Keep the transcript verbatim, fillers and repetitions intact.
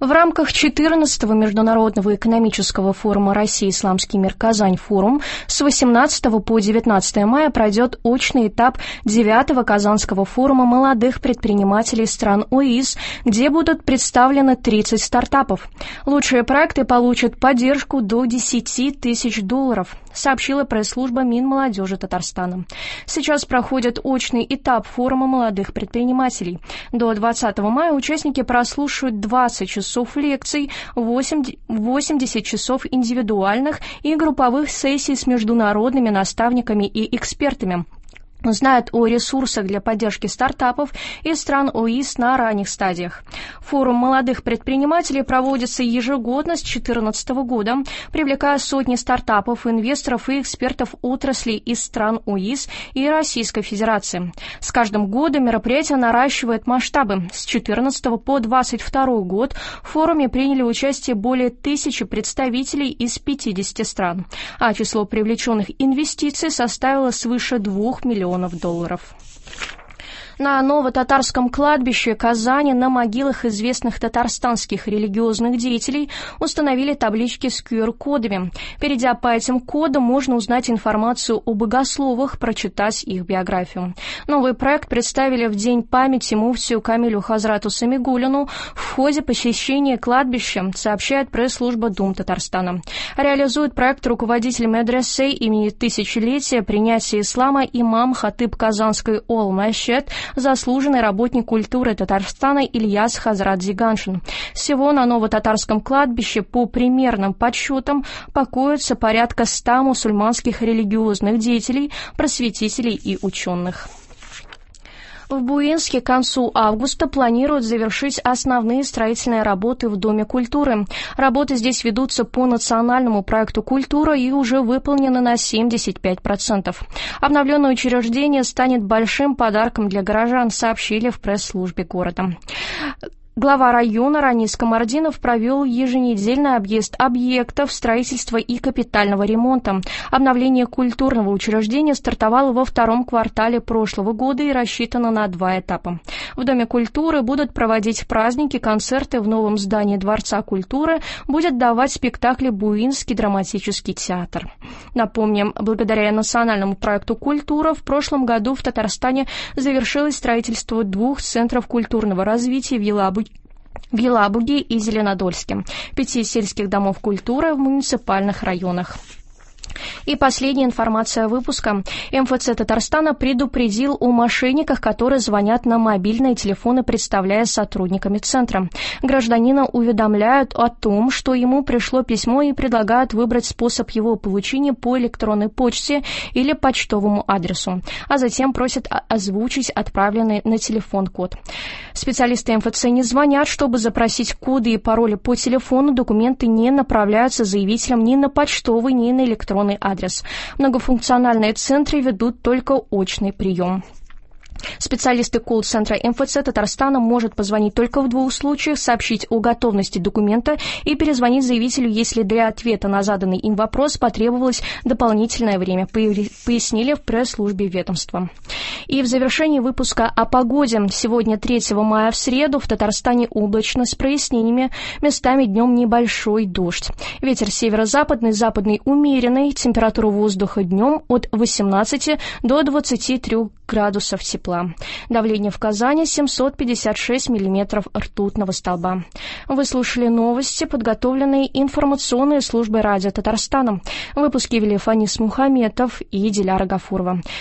В рамках четырнадцатого Международного экономического форума «Россия. Исламский мир. Казань. Форум» с восемнадцатого по девятнадцатое мая пройдет очный этап девятого Казанского форума молодых предпринимателей стран ОИС, где будут представлены тридцать стартапов. Лучшие проекты получат поддержку до десяти тысяч долларов, сообщила пресс-служба Минмолодежи Татарстана. Сейчас проходит очный этап форума молодых предпринимателей. До двадцатого мая участники прослушают двадцать часов лекций, восемьдесят часов индивидуальных и групповых сессий с международными наставниками и экспертами. Узнают о ресурсах для поддержки стартапов из стран ОИС на ранних стадиях. Форум молодых предпринимателей проводится ежегодно с две тысячи четырнадцатого года, привлекая сотни стартапов, инвесторов и экспертов отраслей из стран ОИС и Российской Федерации. С каждым годом мероприятие наращивает масштабы. С две тысячи четырнадцатого по двадцать второй год в форуме приняли участие более тысячи представителей из пятидесяти стран, а число привлеченных инвестиций составило свыше двух миллионов долларов. На Ново-Татарском кладбище Казани на могилах известных татарстанских религиозных деятелей установили таблички с ку эр кодами. Перейдя по этим кодам, можно узнать информацию о богословах, прочитать их биографию. Новый проект представили в День памяти муфтию Камилю Хазрату Самигуллину в ходе посещения кладбища, сообщает пресс-служба Дум Татарстана. Реализует проект руководитель медресе имени тысячелетия принятия ислама имам Хатыб Казанской Ол-Машет, заслуженный работник культуры Татарстана Ильяс Хазрат Зиганшин. Всего на Ново-Татарском кладбище по примерным подсчетам покоятся порядка ста мусульманских религиозных деятелей, просветителей и ученых. В Буинске к концу августа планируют завершить основные строительные работы в Доме культуры. Работы здесь ведутся по национальному проекту «Культура» и уже выполнены на семьдесят пять процентов. Обновленное учреждение станет большим подарком для горожан, сообщили в пресс-службе города. Глава района Ранис Камардинов провел еженедельный объезд объектов строительства и капитального ремонта. Обновление культурного учреждения стартовало во втором квартале прошлого года и рассчитано на два этапа. В Доме культуры будут проводить праздники, концерты, в новом здании Дворца культуры будет давать спектакли Буинский драматический театр. Напомним, благодаря национальному проекту «Культура» в прошлом году в Татарстане завершилось строительство двух центров культурного развития в Елабуге, в Елабуге и Зеленодольске, пяти сельских домов культуры в муниципальных районах. И последняя информация выпуска. эм эф цэ Татарстана предупредил о мошенниках, которые звонят на мобильные телефоны, представляя сотрудниками центра. Гражданина уведомляют о том, что ему пришло письмо и предлагают выбрать способ его получения по электронной почте или почтовому адресу, а затем просят озвучить отправленный на телефон код. Специалисты эм эф цэ не звонят, чтобы запросить коды и пароли по телефону. Документы не направляются заявителям ни на почтовый, ни на электронный адрес. Многофункциональные центры ведут только очный прием. Специалисты колл-центра эм эф цэ Татарстана может позвонить только в двух случаях: сообщить о готовности документа и перезвонить заявителю, если для ответа на заданный им вопрос потребовалось дополнительное время, пояснили в пресс-службе ведомства. И в завершении выпуска о погоде. Сегодня, третьего мая, в среду, в Татарстане облачно с прояснениями, местами днем небольшой дождь. Ветер северо-западный, западный умеренный, температура воздуха днем от восемнадцати до двадцати трёх градусов тепла. Давление в Казани семьсот пятьдесят шесть миллиметров ртутного столба. Вы слушали новости, подготовленные информационной службой радио Татарстана. В выпуске вели Фанис Мухаметов и Диляра Гафурова.